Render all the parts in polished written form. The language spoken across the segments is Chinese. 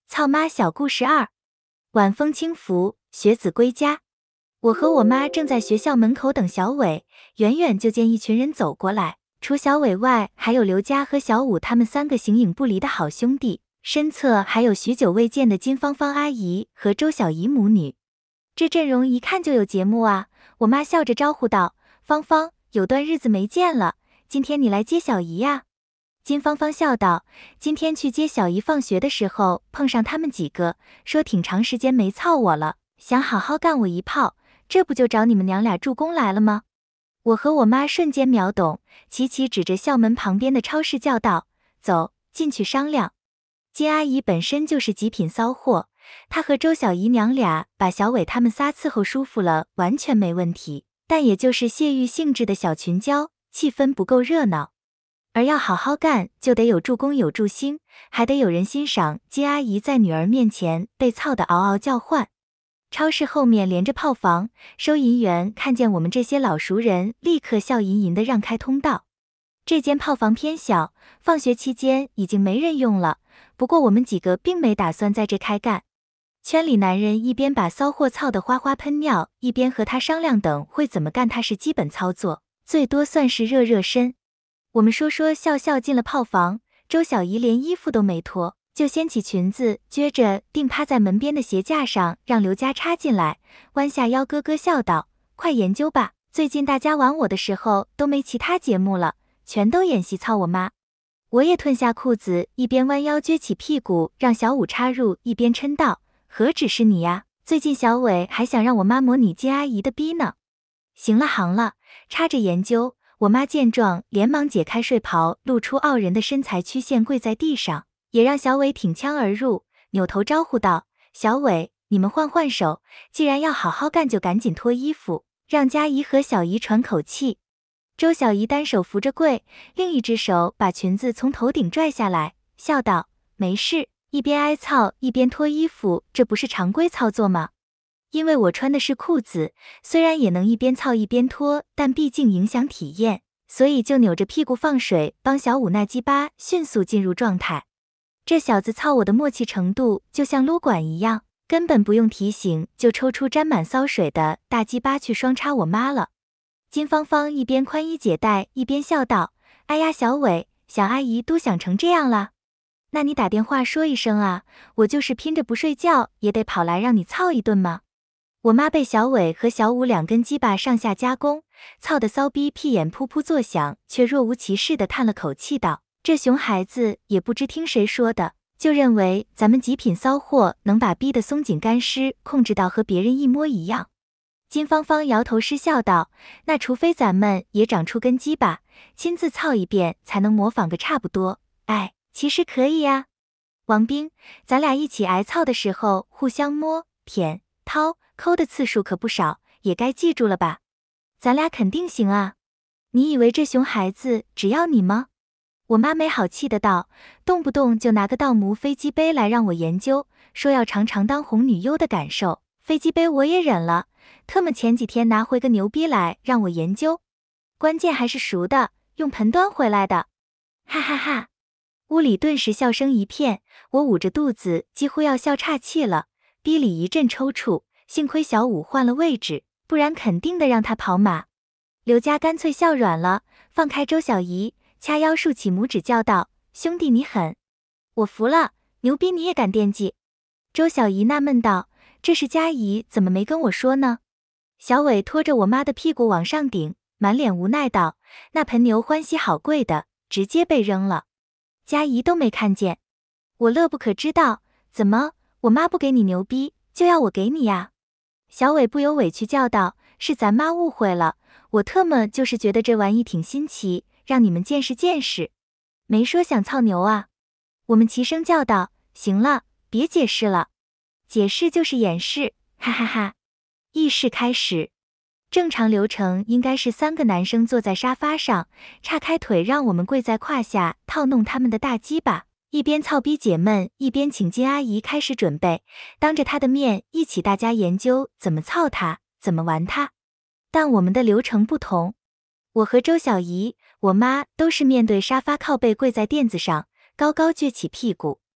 操妈小故事2：晚风轻拂，学子归家。我和我妈正在学校门口等小伟，远远就见一群人走过来，除小伟外，还有刘佳和小武他们3个形影不离的好兄弟，身侧还有许久未见的金芳芳阿姨和周小姨母女。这阵容一看就有节目啊！我妈笑着招呼道：“芳芳，有段日子没见了，今天你来接小姨呀？”金芳芳笑道：“今天去接小姨放学的时候，碰上他们几个，说挺长时间没操我了，想好好干我一炮，这不就找你们娘俩助攻来了吗？”我和我妈瞬间秒懂，齐齐指着校门旁边的超市叫道：“走，进去商量。”金阿姨本身就是极品骚货，她和周小姨娘俩把小伟他们仨伺候舒服了，完全没问题，但也就是泄欲性质的小群交，气氛不够热闹。而要好好干，就得有助攻有助兴，还得有人欣赏金阿姨在女儿面前被操得嗷嗷叫唤。超市后面连着炮房，收银员看见我们这些老熟人，立刻笑吟吟地让开通道。这间炮房偏小，放学期间已经没人用了，不过我们几个并没打算在这开干。圈里男人一边把骚货操得哗哗喷尿，一边和他商量等会怎么干，他是基本操作，最多算是热热身。我们说说笑笑进了炮房，周小姨连衣服都没脱，就掀起裙子，撅着定趴在门边的鞋架上，让刘佳插进来，弯下腰咯咯笑道：“快研究吧，最近大家玩我的时候都没其他节目了，全都演戏操我妈。”我也褪下裤子，一边弯腰撅起屁股让小武插入，一边嗔道：“何止是你呀，最近小伟还想让我妈模拟金阿姨的逼呢。”行了行了，插着研究。我妈见状，连忙解开睡袍，露出傲人的身材曲线，跪在地上，也让小伟挺枪而入，扭头招呼道：“小伟，你们换换手，既然要好好干，就赶紧脱衣服，让佳姨和小姨喘口气。”周小姨单手扶着柜，另一只手把裙子从头顶拽下来，笑道：“没事，一边挨操一边脱衣服，这不是常规操作吗？”因为我穿的是裤子，虽然也能一边操一边脱，但毕竟影响体验，所以就扭着屁股放水，帮小武那鸡巴迅速进入状态。这小子操我的默契程度就像撸管一样，根本不用提醒就抽出沾满骚水的大鸡巴去双插我妈了。金芳芳一边宽衣解带一边笑道：“哎呀，小伟，小阿姨都想成这样了，那你打电话说一声啊，我就是拼着不睡觉也得跑来让你操一顿吗？”我妈被小伟和小武2根鸡巴上下夹攻，操得骚逼屁眼噗噗作响，却若无其事地叹了口气道：“这熊孩子也不知听谁说的，就认为咱们极品骚货能把逼得松紧干湿控制到和别人一模一样。”金芳芳摇头失笑道：“那除非咱们也长出根鸡巴，亲自操一遍才能模仿个差不多。哎，其实可以呀。王斌，咱俩一起挨操的时候互相摸、舔、掏。抠的次数可不少，也该记住了吧？咱俩肯定行啊！你以为这熊孩子只要你吗？”我妈没好气的道，动不动就拿个盗墓飞机杯来让我研究，说要尝尝当红女优的感受。飞机杯我也忍了，特么前几天拿回个牛逼来让我研究，关键还是熟的，用盆端回来的。哈哈哈！屋里顿时笑声一片，我捂着肚子几乎要笑岔气了，逼里一阵抽搐。幸亏小武换了位置，不然肯定的让他跑马。刘佳干脆笑软了，放开周小姨，掐腰竖起拇指叫道：“兄弟你狠！我服了，牛逼你也敢惦记？”周小姨纳闷道：“这是佳姨怎么没跟我说呢？”小伟拖着我妈的屁股往上顶，满脸无奈道：“那盆牛欢喜好贵的，直接被扔了，佳姨都没看见。”我乐不可支道：“怎么，我妈不给你牛逼，就要我给你呀？”小伟不由委屈叫道：“是咱妈误会了，我特么就是觉得这玩意挺新奇，让你们见识见识，没说想操牛啊。”我们齐声叫道：“行了，别解释了，解释就是掩饰，哈哈哈。”议事开始，正常流程应该是3个男生坐在沙发上，岔开腿让我们跪在胯下套弄他们的大鸡巴。一边操逼解闷，一边请金阿姨开始准备，当着她的面一起大家研究怎么操她，怎么玩她。但我们的流程不同，我和周小姨、我妈都是面对沙发靠背跪在垫子上，高高撅起屁股。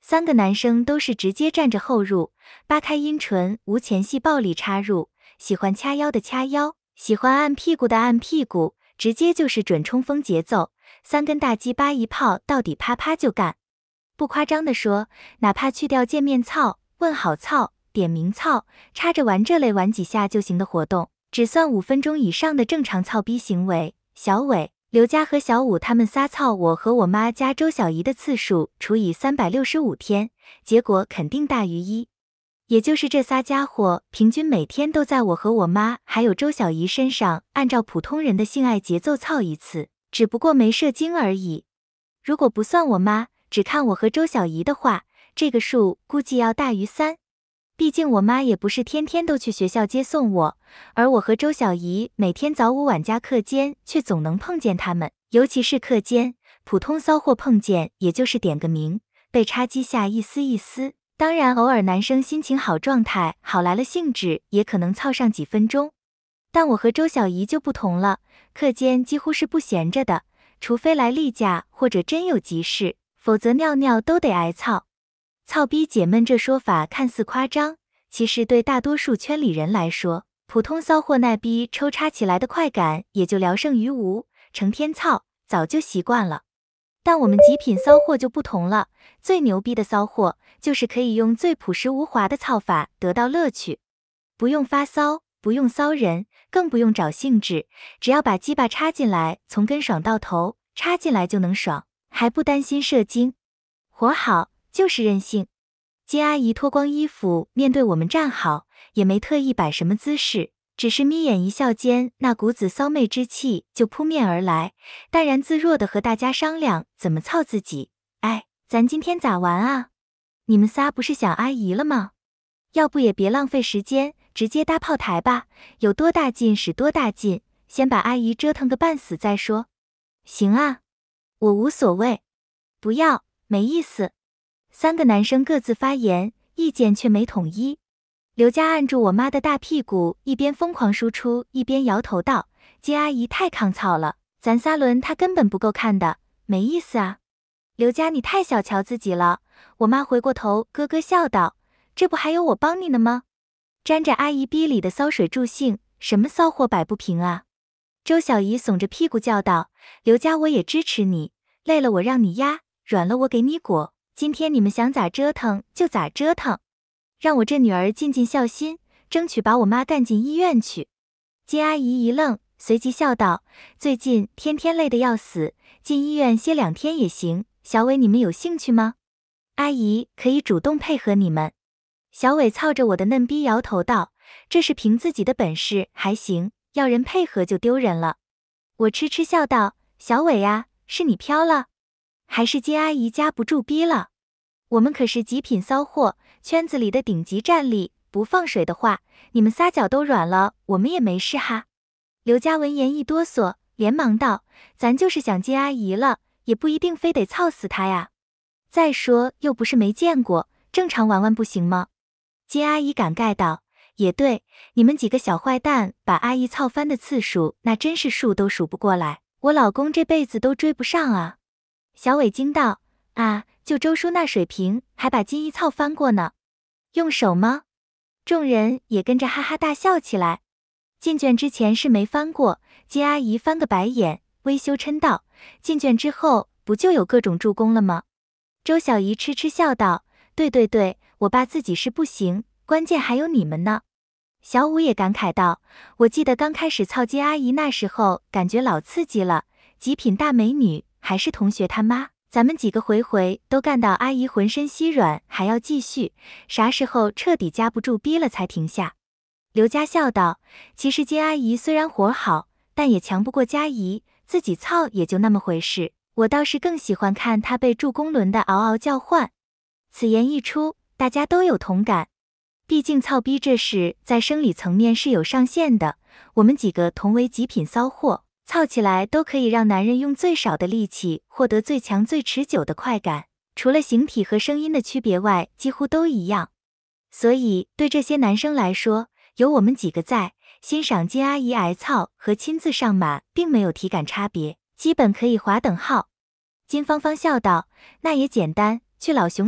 3个男生都是直接站着后入，扒开阴唇，无前戏暴力插入，喜欢掐腰的掐腰，喜欢按屁股的按屁股，直接就是准冲锋节奏，3根大鸡巴一炮到底，啪啪就干。不夸张地说，哪怕去掉见面操、问好操、点名操、插着玩这类玩几下就行的活动，只算5分钟以上的正常操逼行为，小伟、刘佳和小武他们仨操我和我妈加周小姨的次数除以365天，结果肯定大于1。也就是这仨家伙平均每天都在我和我妈还有周小姨身上按照普通人的性爱节奏操一次，只不过没射精而已。如果不算我妈，只看我和周小姨的话，这个数估计要大于3。毕竟我妈也不是天天都去学校接送我，而我和周小姨每天早午晚加课间却总能碰见他们，尤其是课间，普通骚货碰见也就是点个名，被插机下一丝一丝。当然偶尔男生心情好状态好来了兴致也可能操上几分钟。但我和周小姨就不同了，课间几乎是不闲着的，除非来例假或者真有急事，否则尿尿都得挨操。操逼解闷这说法看似夸张，其实对大多数圈里人来说，普通骚货耐逼抽插起来的快感也就聊胜于无，成天操早就习惯了。但我们极品骚货就不同了，最牛逼的骚货就是可以用最朴实无华的操法得到乐趣，不用发骚，不用骚人，更不用找兴致，只要把鸡巴插进来，从根爽到头，插进来就能爽，还不担心射精。活好就是任性。金阿姨脱光衣服面对我们站好，也没特意摆什么姿势，只是眯眼一笑间，那股子骚媚之气就扑面而来，淡然自若地和大家商量怎么操自己。哎，咱今天咋玩啊？你们仨不是想阿姨了吗？要不也别浪费时间，直接搭炮台吧，有多大劲使多大劲，先把阿姨折腾个半死再说。行啊，我无所谓。不要，没意思。3个男生各自发言，意见却没统一。刘佳按住我妈的大屁股，一边疯狂输出，一边摇头道：“金阿姨太抗操了，咱仨轮她根本不够看的，没意思啊。”刘佳你太小瞧自己了。我妈回过头咯咯笑道：“这不还有我帮你呢吗？沾着阿姨逼里的骚水助兴，什么骚货摆不平啊？”周小姨耸着屁股叫道：“刘佳我也支持你，累了我让你压，软了我给你裹。今天你们想咋折腾就咋折腾，让我这女儿尽尽孝心，争取把我妈干进医院去。”金阿姨一愣，随即笑道：“最近天天累得要死，进医院歇2天也行。小伟你们有兴趣吗？阿姨可以主动配合你们。”小伟操着我的嫩逼摇头道：“这是凭自己的本事还行，要人配合就丢人了。”我痴痴笑道：“小伟呀，是你飘了？还是金阿姨夹不住逼了？我们可是极品骚货，圈子里的顶级战力，不放水的话，你们仨脚都软了，我们也没事哈。”刘佳闻言一哆嗦，连忙道：“咱就是想金阿姨了，也不一定非得操死她呀。再说又不是没见过，正常玩玩不行吗？”金阿姨感慨道：“也对，你们几个小坏蛋把阿姨操翻的次数，那真是数都数不过来，我老公这辈子都追不上啊。”小伟惊道：“啊，就周叔那水平，还把金一操翻过呢？用手吗？”众人也跟着哈哈大笑起来。进卷之前是没翻过，金阿姨翻个白眼，微羞嗔道：“进卷之后不就有各种助攻了吗？”周小姨痴痴笑道：“对对对，我爸自己是不行，关键还有你们呢。”小武也感慨道：“我记得刚开始操金阿姨那时候，感觉老刺激了，极品大美女，还是同学他妈，咱们几个回回都干到阿姨浑身稀软，还要继续，啥时候彻底夹不住逼了才停下？”刘佳笑道：“其实金阿姨虽然活好，但也强不过佳姨，自己操也就那么回事，我倒是更喜欢看她被助攻轮的嗷嗷叫唤。”此言一出，大家都有同感。毕竟操逼这事在生理层面是有上限的，我们几个同为极品骚货，操起来都可以让男人用最少的力气获得最强最持久的快感，除了形体和声音的区别外，几乎都一样。所以对这些男生来说，有我们几个在，欣赏金阿姨挨操和亲自上马并没有体感差别，基本可以划等号。金芳芳笑道：“那也简单，去老熊那儿，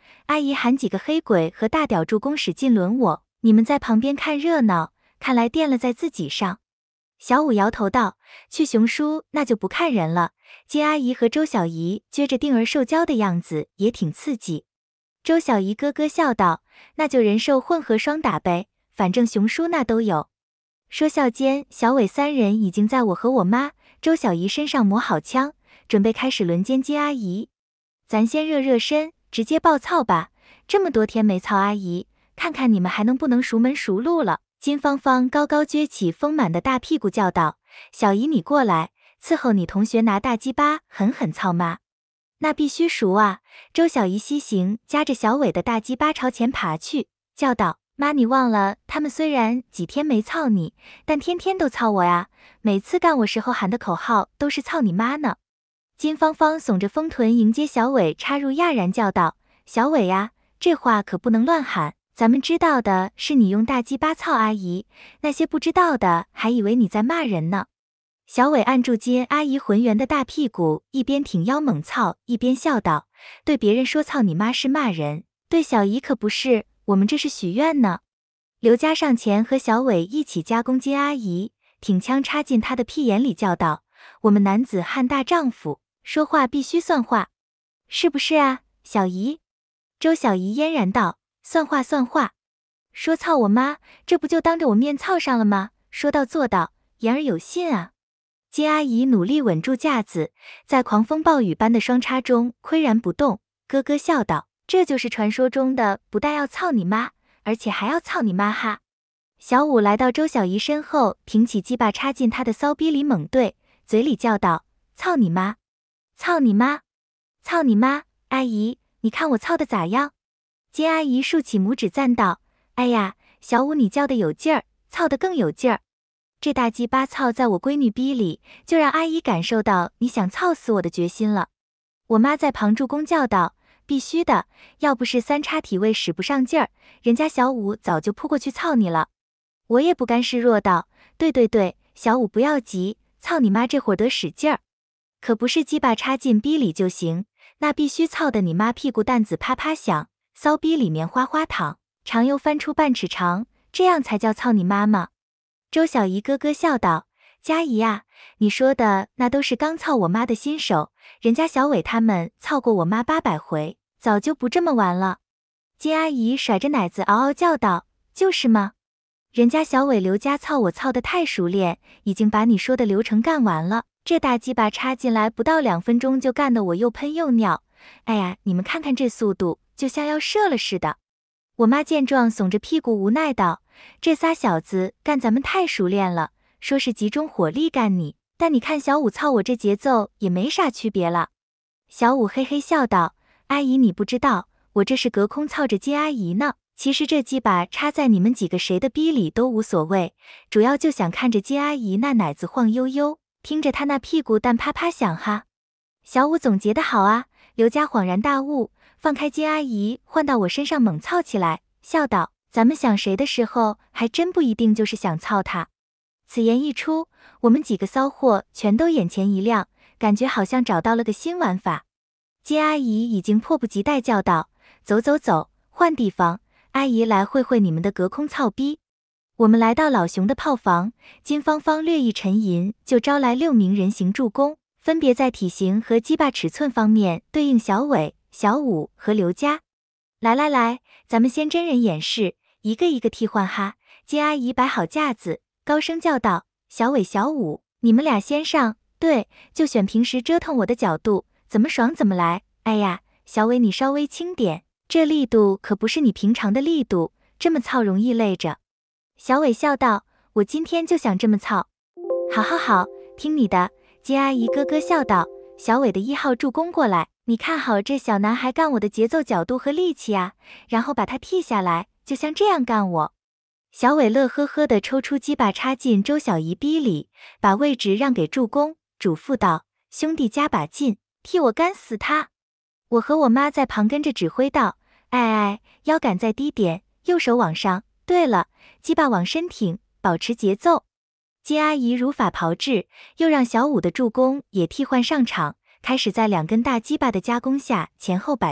阿姨喊几个黑鬼和大屌助攻使劲轮我，你们在旁边看热闹，看来垫了在自己上。小五摇头道，去熊叔那就不看人了，金阿姨和周小姨撅着腚儿受教的样子也挺刺激。周小姨咯咯笑道，那就人兽混合双打呗，反正熊叔那都有。说笑间，小伟三人已经在我和我妈、周小姨身上磨好枪，准备开始轮奸金阿姨。咱先热热身，直接爆操吧，这么多天没操阿姨，看看你们还能不能熟门熟路了。金芳芳高高撅起丰满的大屁股叫道，小姨你过来，伺候你同学拿大鸡巴狠狠操妈。那必须熟啊！周小姨西行，夹着小伟的大鸡巴朝前爬去，叫道，妈你忘了，他们虽然几天没操你，但天天都操我呀，每次干我时候喊的口号都是操你妈呢。金芳芳耸着丰臀迎接小伟插入，讶然叫道，小伟呀，这话可不能乱喊，咱们知道的是你用大鸡巴操阿姨，那些不知道的还以为你在骂人呢。小伟按住金阿姨浑圆的大屁股，一边挺腰猛操，一边笑道，对别人说操你妈是骂人，对小姨可不是，我们这是许愿呢。刘佳上前和小伟一起夹攻金阿姨，挺枪插进她的屁眼里叫道，我们男子汉大丈夫，说话必须算话，是不是啊，小姨？周小姨嫣然道，算话算话，说操我妈，这不就当着我面操上了吗？说到做到，言儿有信啊。金阿姨努力稳住架子，在狂风暴雨般的双叉中岿然不动，咯咯笑道，这就是传说中的不但要操你妈，而且还要操你妈哈。小五来到周小姨身后，挺起鸡巴插进她的骚逼里猛对，嘴里叫道，操你妈，操你妈，操你妈，阿姨，你看我操的咋样？金阿姨竖起拇指赞道，哎呀，小五你叫的有劲儿，操的更有劲儿。这大鸡巴操在我闺女逼里，就让阿姨感受到你想操死我的决心了。我妈在旁助攻叫道，必须的，要不是三叉体位使不上劲儿，人家小五早就扑过去操你了。我也不甘示弱道，对对对，小五不要急，操你妈这会儿得使劲儿，可不是鸡巴插进逼里就行，那必须操的你妈屁股蛋子啪啪响，骚逼里面哗哗淌，长又翻出半尺长，这样才叫操你妈吗？周小姨咯咯笑道，佳姨啊，你说的那都是刚操我妈的新手，人家小伟他们操过我妈800回，早就不这么玩了。金阿姨甩着奶子嗷嗷叫道，就是吗？人家小伟刘家操我操得太熟练，已经把你说的流程干完了，这大鸡巴插进来不到2分钟就干得我又喷又尿，哎呀，你们看看这速度，就像要射了似的。我妈见状耸着屁股无奈道，这仨小子干咱们太熟练了，说是集中火力干你，但你看小五操我这节奏也没啥区别了。小五嘿嘿笑道，阿姨你不知道，我这是隔空操着金阿姨呢，其实这鸡巴插在你们几个谁的逼里都无所谓，主要就想看着金阿姨那奶子晃悠悠，听着她那屁股蛋啪啪响哈。小五总结得好啊。刘家恍然大悟，放开金阿姨换到我身上猛操起来，笑道，咱们想谁的时候还真不一定就是想操他。此言一出，我们几个骚货全都眼前一亮，感觉好像找到了个新玩法。金阿姨已经迫不及待叫道，走走走，换地方，阿姨来会会你们的隔空操逼。我们来到老熊的炮房，金芳芳略一沉吟，就招来6名人形助攻，分别在体型和鸡巴尺寸方面对应小伟、小五和刘佳。来来来，咱们先真人演示，一个一个替换哈。金阿姨摆好架子，高声叫道，小伟、小五，你们俩先上，对，就选平时折腾我的角度，怎么爽怎么来。哎呀，小伟你稍微轻点，这力度可不是你平常的力度，这么操容易累着。小伟笑道，我今天就想这么操。好好好，听你的。金阿姨咯咯笑道，小伟的1号助攻过来，你看好这小男孩干我的节奏角度和力气啊，然后把他踢下来，就像这样干我。小伟乐呵呵地抽出鸡巴插进周小姨逼里，把位置让给助攻，嘱咐道，兄弟加把劲，替我干死他。我和我妈在旁跟着指挥道，哎，腰杆再低点，右手往上，对了，鸡巴往身挺，保持节奏。金阿姨如法炮制，又让小五的助攻也替换上场，开始在2根大鸡巴的加工下前后摆动，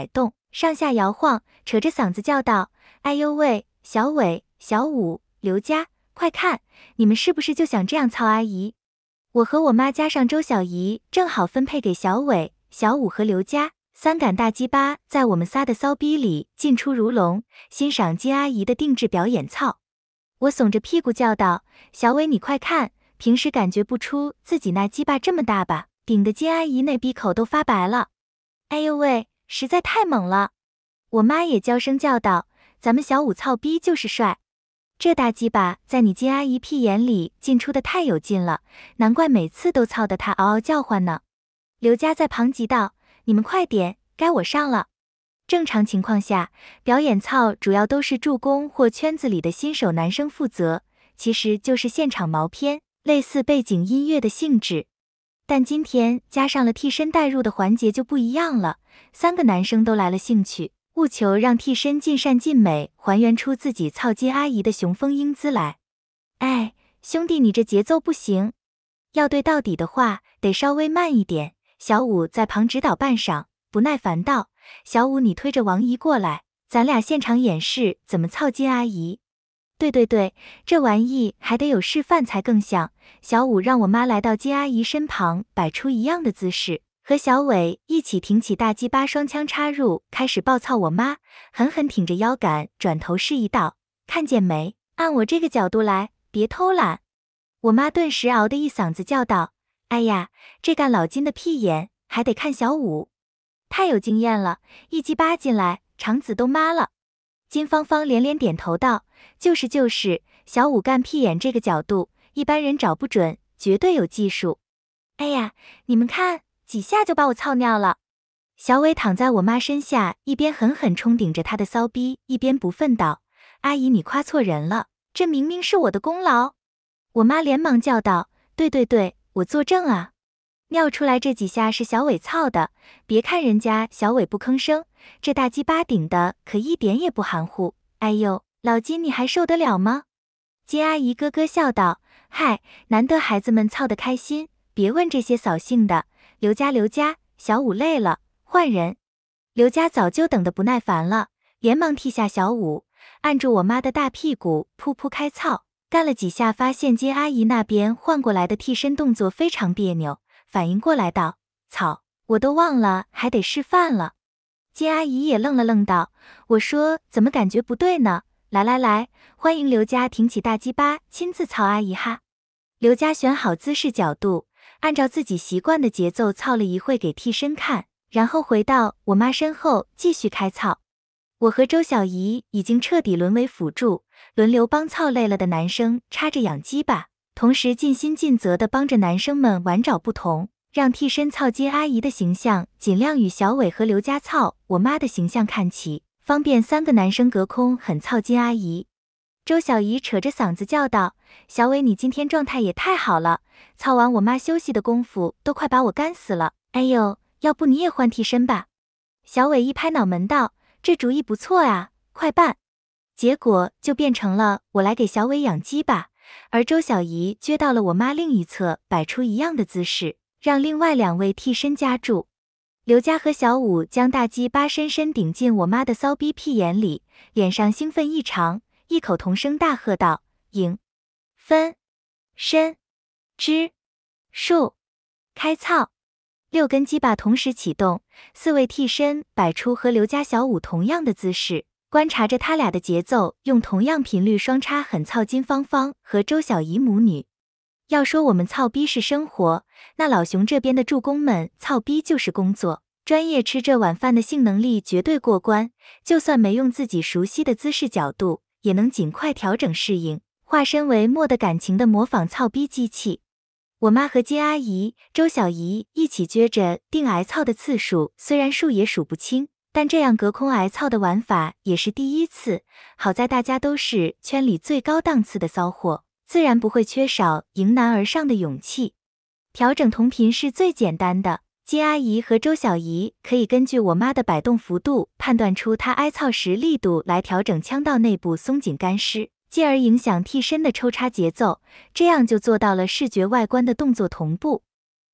上下摇晃，扯着嗓子叫道：“哎呦喂，小伟、小武、刘佳，快看，你们是不是就想这样操阿姨？”我和我妈加上周小姨，正好分配给小伟、小武和刘佳3杆大鸡巴，在我们仨的骚逼里进出如龙，欣赏金阿姨的定制表演操。我耸着屁股叫道：“小伟，你快看，平时感觉不出自己那鸡巴这么大吧？顶得金阿姨那逼口都发白了。哎呦喂，实在太猛了！”我妈也娇声叫道：“咱们小武操逼就是帅。这大鸡巴在你金阿姨屁眼里进出的太有劲了，难怪每次都操得她嗷嗷叫唤呢。”刘佳在旁急道：“你们快点，该我上了。”正常情况下，表演操主要都是助攻或圈子里的新手男生负责，其实就是现场毛片，类似背景音乐的性质。但今天加上了替身带入的环节就不一样了，3个男生都来了兴趣，务求让替身尽善尽美，还原出自己操金阿姨的雄风英姿来。哎，兄弟，你这节奏不行，要对到底的话，得稍微慢一点。小武在旁指导半晌，不耐烦道：“小武，你推着王姨过来，咱俩现场演示怎么操金阿姨。”对对对，这玩意还得有示范才更像。小武让我妈来到金阿姨身旁，摆出一样的姿势，和小伟一起挺起大鸡巴，双枪插入，开始暴操我妈，狠狠挺着腰杆，转头示意道：“看见没？按我这个角度来，别偷懒。”我妈顿时嗷的一嗓子叫道：“哎呀，这干老金的屁眼，还得看小武，太有经验了，一鸡巴进来，肠子都麻了。”金芳芳连连点头道：“就是就是，小武干屁眼这个角度，一般人找不准，绝对有技术。哎呀，你们看，几下就把我操尿了。”小伟躺在我妈身下，一边狠狠冲顶着她的骚逼，一边不忿道：“阿姨，你夸错人了，这明明是我的功劳。”我妈连忙叫道：“对对对，我作证啊！尿出来这几下是小伟操的，别看人家小伟不吭声，这大鸡巴顶的可一点也不含糊。哎呦，老金你还受得了吗？”金阿姨咯咯笑道：“嗨，难得孩子们操得开心，别问这些扫兴的。刘佳，小武累了，换人。”刘佳早就等得不耐烦了，连忙踢下小武，按住我妈的大屁股，噗噗开操。干了几下，发现金阿姨那边换过来的替身动作非常别扭，反应过来道：“操，我都忘了还得示范了。”金阿姨也愣了愣道：“我说怎么感觉不对呢？来来来，欢迎刘佳挺起大鸡巴，亲自操阿姨哈。”刘佳选好姿势角度，按照自己习惯的节奏操了一会给替身看，然后回到我妈身后继续开操。我和周小姨已经彻底沦为辅助，轮流帮操累了的男生插着养鸡巴，同时尽心尽责地帮着男生们玩找不同，让替身操金阿姨的形象尽量与小伟和刘佳操我妈的形象看齐，方便3个男生隔空狠操金阿姨。周小姨扯着嗓子叫道：“小伟，你今天状态也太好了，操完我妈休息的功夫都快把我干死了。哎呦，要不你也换替身吧？”小伟一拍脑门道：“这主意不错啊，快办！”结果就变成了我来给小伟养鸡巴，而周小姨撅到了我妈另一侧，摆出一样的姿势，让另外2位替身夹住。刘佳和小武将大鸡巴深深顶进我妈的骚逼屁眼里，脸上兴奋异常，异口同声大喝道：“影、分、身、支、数，开操！”6根鸡巴同时启动，4位替身摆出和刘佳、小武同样的姿势，观察着他俩的节奏，用同样频率双插狠操金芳芳和周小姨母女。要说我们操逼是生活，那老熊这边的助攻们操逼就是工作，专业吃这碗饭的性能力绝对过关，就算没用自己熟悉的姿势角度，也能尽快调整适应，化身为没得感情的模仿操逼机器。我妈和金阿姨、周小姨一起撅着定挨操的次数，虽然数也数不清，但这样隔空挨操的玩法也是第一次。好在大家都是圈里最高档次的骚货，自然不会缺少迎难而上的勇气。调整同频是最简单的，金阿姨和周小姨可以根据我妈的摆动幅度，判断出她挨操时力度来调整腔道内部松紧干湿，进而影响替身的抽插节奏，这样就做到了视觉外观的动作同步。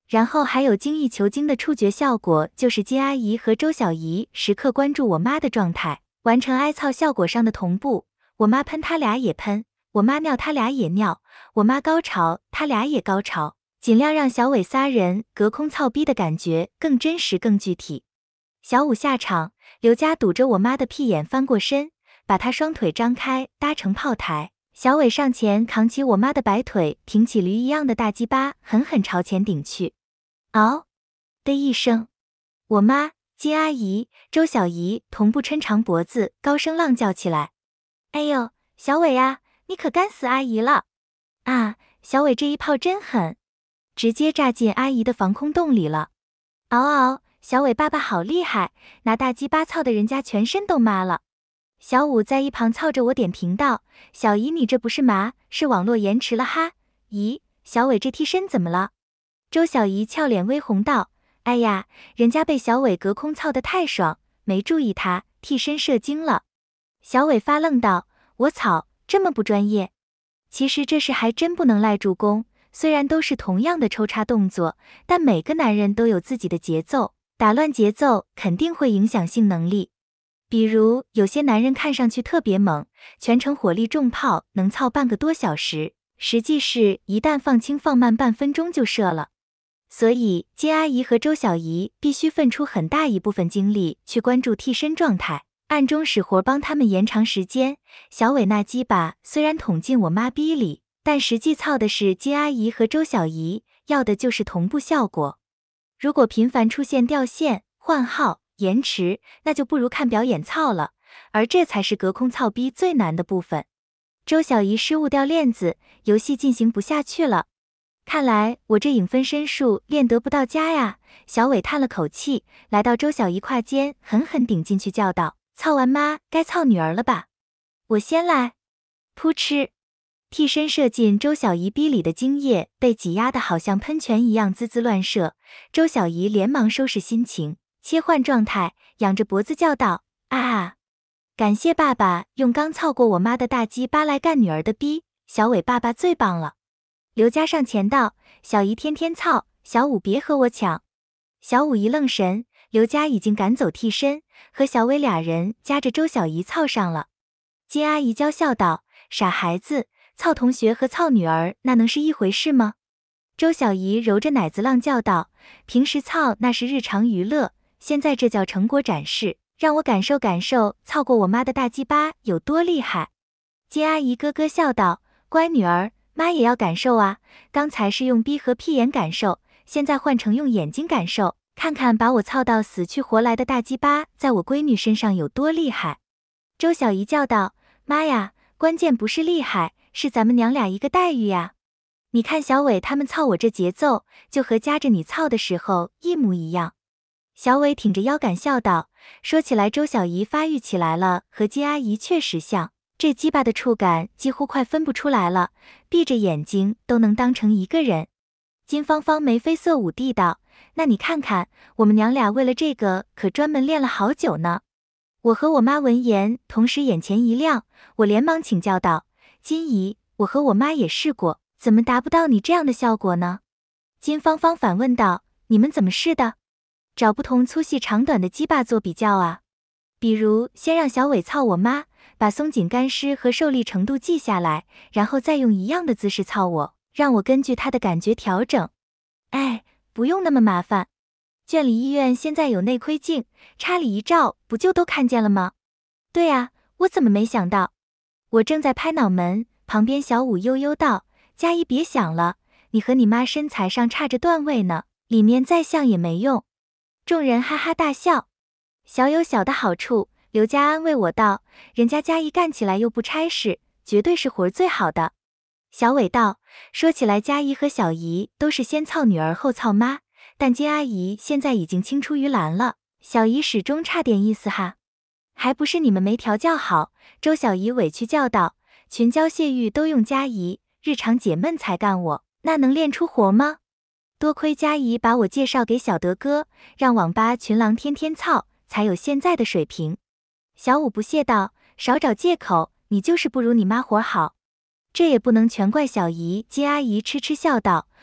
然后还有精益求精的触觉效果，就是金阿姨和周小姨时刻关注我妈的状态，完成挨操效果上的同步。我妈喷她俩也喷，我妈尿她俩也尿，我妈高潮她俩也高潮，尽量让小伟仨人隔空操逼的感觉更真实更具体。小五下场，刘佳堵着我妈的屁眼翻过身，把她双腿张开搭成炮台。小伟上前扛起我妈的白腿，挺起驴一样的大鸡巴，狠狠朝前顶去。嗷的一声，我妈、金阿姨、周小姨同步抻长脖子，高声浪叫起来：“哎呦，小伟啊，你可干死阿姨了！啊，小伟这一炮真狠，直接炸进阿姨的防空洞里了！嗷嗷，小伟爸爸好厉害，拿大鸡巴操的人家全身都麻了。”小五在一旁操着我点评道：“小姨你这不是麻，是网络延迟了哈。咦，小伟这替身怎么了？”周小姨俏脸微红道：“哎呀，人家被小伟隔空操得太爽，没注意他替身射精了。”小伟发愣道：“我操，这么不专业。”其实这事还真不能赖助攻，虽然都是同样的抽插动作，但每个男人都有自己的节奏，打乱节奏肯定会影响性能力。比如有些男人看上去特别猛，全程火力重炮能操半个多小时，实际是一旦放轻放慢半分钟就射了。所以金阿姨和周小姨必须分出很大一部分精力去关注替身状态，暗中使活帮他们延长时间。小伟那鸡巴虽然捅进我妈逼里，但实际操的是金阿姨和周小姨，要的就是同步效果。如果频繁出现掉线、换号、延迟，那就不如看表演操了，而这才是隔空操逼最难的部分。周小姨失误掉链子，游戏进行不下去了。看来我这影分身术练得不到家呀。小伟叹了口气，来到周小姨胯间，狠狠顶进去，叫道：“操完妈，该操女儿了吧？我先来。”噗嗤，替身射进周小姨逼里的精液被挤压得好像喷泉一样滋滋乱射。周小姨连忙收拾心情，切换状态，仰着脖子叫道：“啊！感谢爸爸用刚操过我妈的大鸡巴来干女儿的逼，小伟爸爸最棒了。”刘佳上前道：“小姨天天操，小五别和我抢。”小五一愣神，刘佳已经赶走替身，和小伟俩人夹着周小姨操上了。金阿姨娇笑道：“傻孩子，操同学和操女儿那能是一回事吗？”周小姨揉着奶子浪叫道：“平时操那是日常娱乐，现在这叫成果展示，让我感受感受操过我妈的大鸡巴有多厉害。”金阿姨咯咯笑道：“乖女儿，妈也要感受啊，刚才是用逼和屁眼感受，现在换成用眼睛感受，看看把我操到死去活来的大鸡巴在我闺女身上有多厉害。”周小姨叫道：“妈呀，关键不是厉害，是咱们娘俩一个待遇呀。你看小伟他们操我这节奏，就和夹着你操的时候一模一样。”小伟挺着腰杆笑道：“说起来周小姨发育起来了，和金阿姨确实像。这鸡巴的触感几乎快分不出来了，闭着眼睛都能当成一个人。”金芳芳眉飞色舞地道：“那你看看，我们娘俩为了这个可专门练了好久呢。”我和我妈闻言，同时眼前一亮，我连忙请教道：“金姨，我和我妈也试过，怎么达不到你这样的效果呢？”金芳芳反问道：“你们怎么试的？找不同粗细长短的鸡巴做比较啊？比如先让小伟操我妈，把松紧干湿和受力程度记下来，然后再用一样的姿势操我，让我根据他的感觉调整。”哎，不用那么麻烦。眷里医院现在有内窥镜，插里一照，不就都看见了吗？对啊，我怎么没想到？我正在拍脑门，旁边小五悠悠道：“佳怡别想了，你和你妈身材上差着段位呢，里面再像也没用。”众人哈哈大笑。小有小的好处，刘佳安慰我道：“人家佳怡干起来又不差事，绝对是活最好的。”小伟道：“说起来佳怡和小姨都是先操女儿后操妈，但金阿姨现在已经青出于蓝了，小姨始终差点意思哈。还不是你们没调教好。”周小姨委屈叫道：“群交泄欲都用佳姨，日常解闷才干我，那能练出活吗？多亏佳姨把我介绍给小德哥，让网吧群狼天天操，才有现在的水平。”小五不屑道：“少找借口，你就是不如你妈活好。”这也不能全怪小姨。金阿姨痴痴笑道：“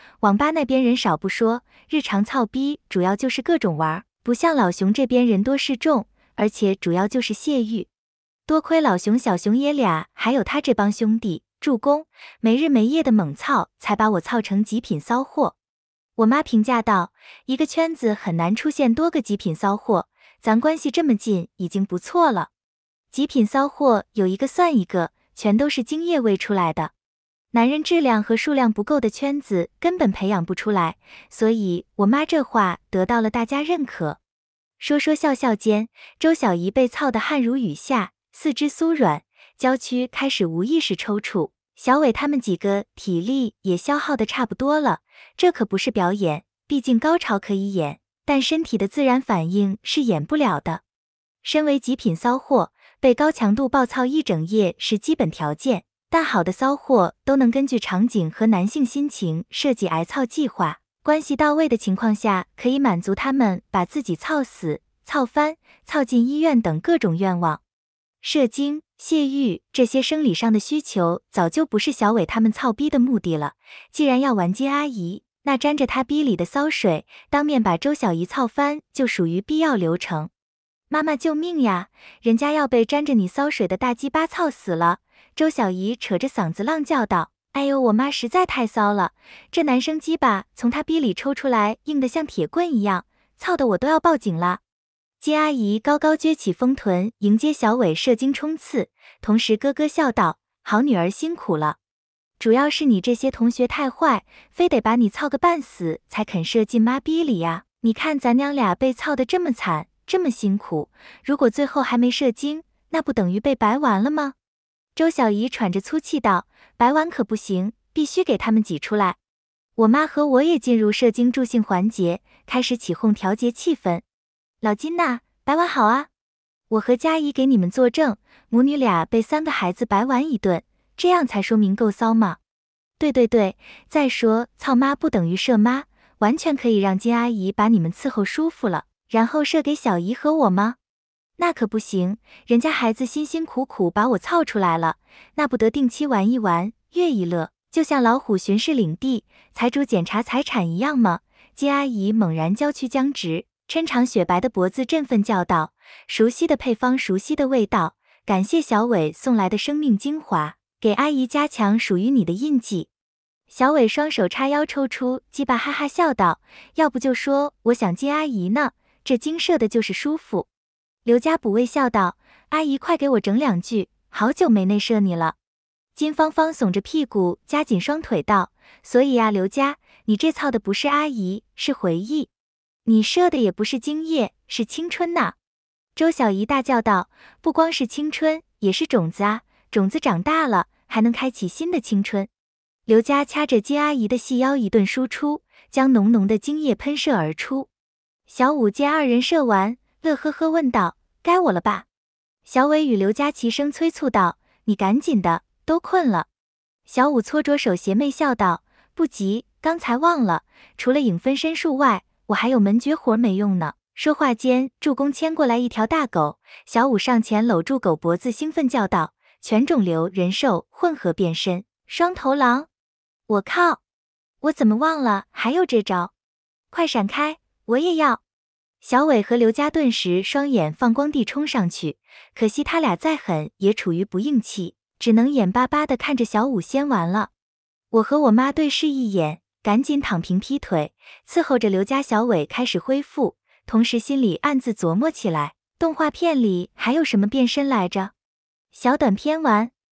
网吧那边人少不说，日常操逼主要就是各种玩，不像老熊这边人多势众，而且主要就是泄欲。多亏老熊、小熊爷俩还有他这帮兄弟助攻，没日没夜的猛操，才把我操成极品骚货。我妈评价道，一个圈子很难出现多个极品骚货，咱关系这么近已经不错了。极品骚货有一个算一个，全都是精液喂出来的。男人质量和数量不够的圈子根本培养不出来，所以我妈这话得到了大家认可。说说笑笑间，周小姨被操得汗如雨下，四肢酥软，娇躯开始无意识抽搐。小伟他们几个体力也消耗得差不多了，这可不是表演，毕竟高潮可以演，但身体的自然反应是演不了的。身为极品骚货，被高强度暴操一整夜是基本条件，但好的骚货都能根据场景和男性心情设计挨操计划，关系到位的情况下，可以满足他们把自己操死、操翻、操进医院等各种愿望。射精、泄欲这些生理上的需求早就不是小伟他们操逼的目的了，既然要玩金阿姨，那沾着他逼里的骚水，当面把周小姨操翻就属于必要流程。妈妈救命呀，人家要被沾着你骚水的大鸡巴操死了。周小姨扯着嗓子浪叫道，哎呦，我妈实在太骚了，这男生鸡巴从她逼里抽出来硬得像铁棍一样，操得我都要报警了。金阿姨高高撅起丰臀迎接小伟射精冲刺，同时咯咯笑道，好女儿辛苦了，主要是你这些同学太坏，非得把你操个半死才肯射进妈逼里呀。你看咱娘俩被操得这么惨，这么辛苦，如果最后还没射精，那不等于被白玩了吗？周小姨喘着粗气道，白玩可不行，必须给他们挤出来。我妈和我也进入射精助兴环节，开始起哄调节气氛。老金呐，白玩好啊，我和佳怡给你们作证，母女俩被3个孩子白玩一顿，这样才说明够骚嘛。对对对，再说操妈不等于射妈，完全可以让金阿姨把你们伺候舒服了，然后射给小姨和我吗？那可不行，人家孩子辛辛苦苦把我操出来了，那不得定期玩一玩，乐一乐，就像老虎巡视领地，财主检查财产一样吗？金阿姨猛然娇躯僵直，抻长雪白的脖子振奋叫道，熟悉的配方，熟悉的味道，感谢小伟送来的生命精华，给阿姨加强属于你的印记。小伟双手叉腰抽出鸡巴，哈哈笑道，要不就说我想金阿姨呢，这精射的就是舒服。刘家补位笑道，阿姨快给我整2句，好久没内射你了。金芳芳耸着屁股夹紧双腿道，所以啊刘家，你这操的不是阿姨，是回忆，你射的也不是精液，是青春呐。周小姨大叫道，不光是青春，也是种子啊，种子长大了，还能开启新的青春。刘家掐着金阿姨的细腰一顿输出，将浓浓的精液喷射而出。小武见2人射完，乐呵呵问道，该我了吧？小伟与刘家齐声催促道，你赶紧的，都困了。小武搓着手邪魅笑道，不急，刚才忘了，除了影分身术外，我还有门绝活没用呢。说话间，助攻牵过来一条大狗，小武上前搂住狗脖子，兴奋叫道，全肿瘤人兽混合变身，双头狼。我靠，我怎么忘了还有这招？快闪开，我也要。小伟和刘家顿时双眼放光地冲上去，可惜他俩再狠也处于不硬气，只能眼巴巴地看着小武先完了。我和我妈对视一眼，赶紧躺平劈腿，伺候着刘家小伟开始恢复，同时心里暗自琢磨起来，动画片里还有什么变身来着？小短片完。